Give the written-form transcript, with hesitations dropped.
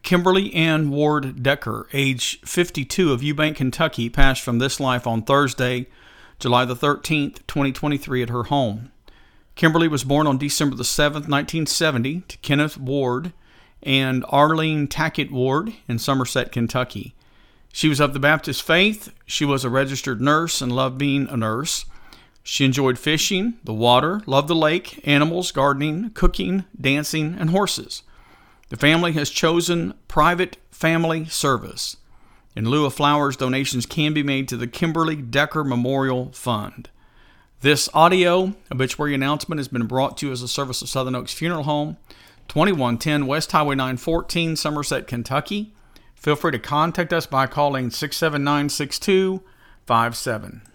Kimberly Ann Ward Decker, age 52, of Eubank, Kentucky, passed from this life on Thursday, July the 13th, 2023, at her home. Kimberly was born on December the 7th, 1970, to Kenneth Ward and Arlene Tackett Ward in Somerset, Kentucky. She was of the Baptist faith. She was a registered nurse and loved being a nurse. She enjoyed fishing, the water, loved the lake, animals, gardening, cooking, dancing, and horses. The family has chosen private family service. In lieu of flowers, donations can be made to the Kimberly Decker Memorial Fund. This audio obituary announcement has been brought to you as a service of Southern Oaks Funeral Home, 2110 West Highway 914, Somerset, Kentucky. Feel free to contact us by calling 679-6257.